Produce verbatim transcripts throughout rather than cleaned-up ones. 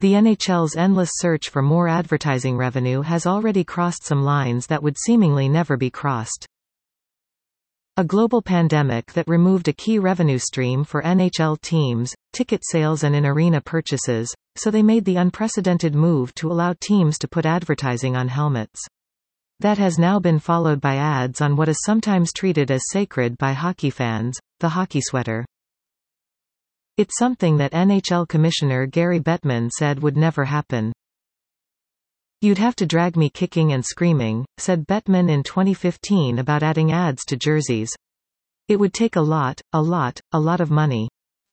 The N H L's endless search for more advertising revenue has already crossed some lines that would seemingly never be crossed. A global pandemic that removed a key revenue stream for N H L teams, ticket sales and in-arena purchases, so they made the unprecedented move to allow teams to put advertising on helmets. That has now been followed by ads on what is sometimes treated as sacred by hockey fans, the hockey sweater. It's something that N H L Commissioner Gary Bettman said would never happen. "You'd have to drag me kicking and screaming," said Bettman in twenty fifteen about adding ads to jerseys. "It would take a lot, a lot, a lot of money."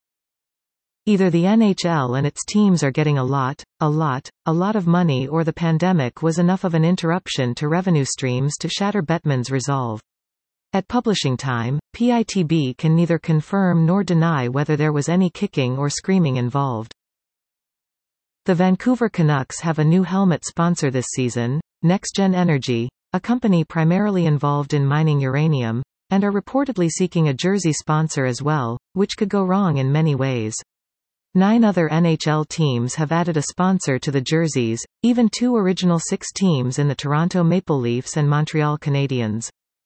Either the N H L and its teams are getting a lot, a lot, a lot of money, or the pandemic was enough of an interruption to revenue streams to shatter Bettman's resolve. At publishing time, P I T B can neither confirm nor deny whether there was any kicking or screaming involved. The Vancouver Canucks have a new helmet sponsor this season, NextGen Energy, a company primarily involved in mining uranium, and are reportedly seeking a jersey sponsor as well, which could go wrong in many ways. Nine other N H L teams have added a sponsor to the jerseys, even two original six teams in the Toronto Maple Leafs and Montreal Canadiens.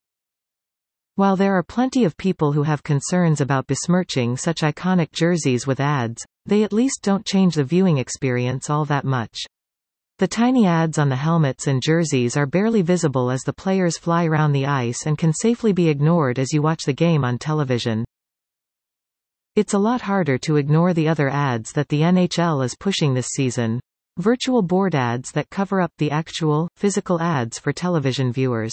While there are plenty of people who have concerns about besmirching such iconic jerseys with ads, they at least don't change the viewing experience all that much. The tiny ads on the helmets and jerseys are barely visible as the players fly around the ice and can safely be ignored as you watch the game on television. It's a lot harder to ignore the other ads that the N H L is pushing this season. Virtual board ads that cover up the actual, physical ads for television viewers.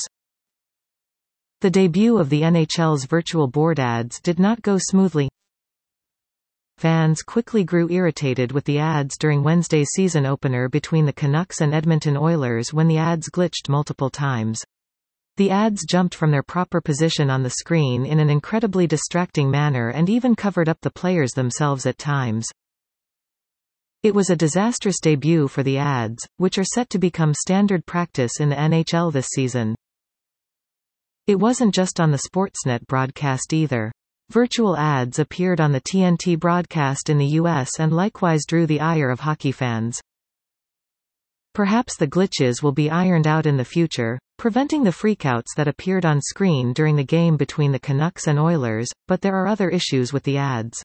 The debut of the N H L's virtual board ads did not go smoothly. Fans quickly grew irritated with the ads during Wednesday's season opener between the Canucks and Edmonton Oilers when the ads glitched multiple times. The ads jumped from their proper position on the screen in an incredibly distracting manner and even covered up the players themselves at times. It was a disastrous debut for the ads, which are set to become standard practice in the N H L this season. It wasn't just on the Sportsnet broadcast either. Virtual ads appeared on the T N T broadcast in the U S and likewise drew the ire of hockey fans. Perhaps the glitches will be ironed out in the future, preventing the freakouts that appeared on screen during the game between the Canucks and Oilers, but there are other issues with the ads.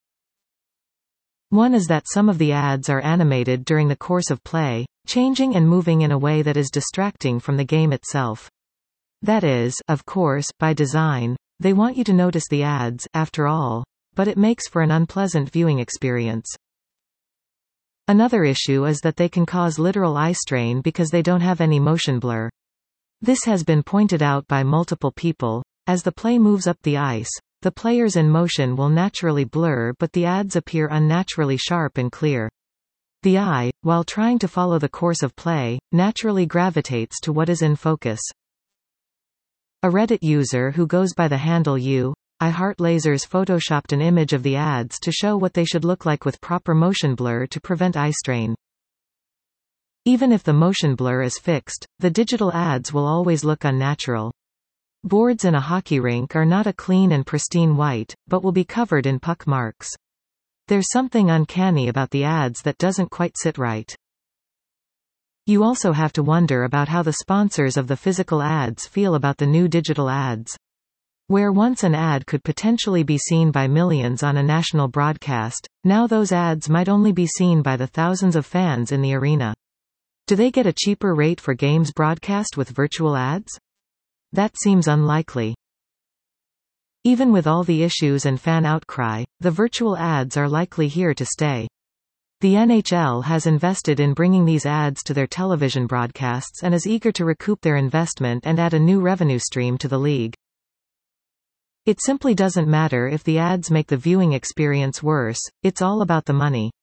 One is that some of the ads are animated during the course of play, changing and moving in a way that is distracting from the game itself. That is, of course, by design. They want you to notice the ads, after all, but it makes for an unpleasant viewing experience. Another issue is that they can cause literal eye strain because they don't have any motion blur. This has been pointed out by multiple people. As the play moves up the ice, the players in motion will naturally blur, but the ads appear unnaturally sharp and clear. The eye, while trying to follow the course of play, naturally gravitates to what is in focus. A Reddit user who goes by the handle U I Heart Lasers photoshopped an image of the ads to show what they should look like with proper motion blur to prevent eye strain. Even if the motion blur is fixed, the digital ads will always look unnatural. Boards in a hockey rink are not a clean and pristine white, but will be covered in puck marks. There's something uncanny about the ads that doesn't quite sit right. You also have to wonder about how the sponsors of the physical ads feel about the new digital ads. Where once an ad could potentially be seen by millions on a national broadcast, now those ads might only be seen by the thousands of fans in the arena. Do they get a cheaper rate for games broadcast with virtual ads? That seems unlikely. Even with all the issues and fan outcry, the virtual ads are likely here to stay. The N H L has invested in bringing these ads to their television broadcasts and is eager to recoup their investment and add a new revenue stream to the league. It simply doesn't matter if the ads make the viewing experience worse, it's all about the money.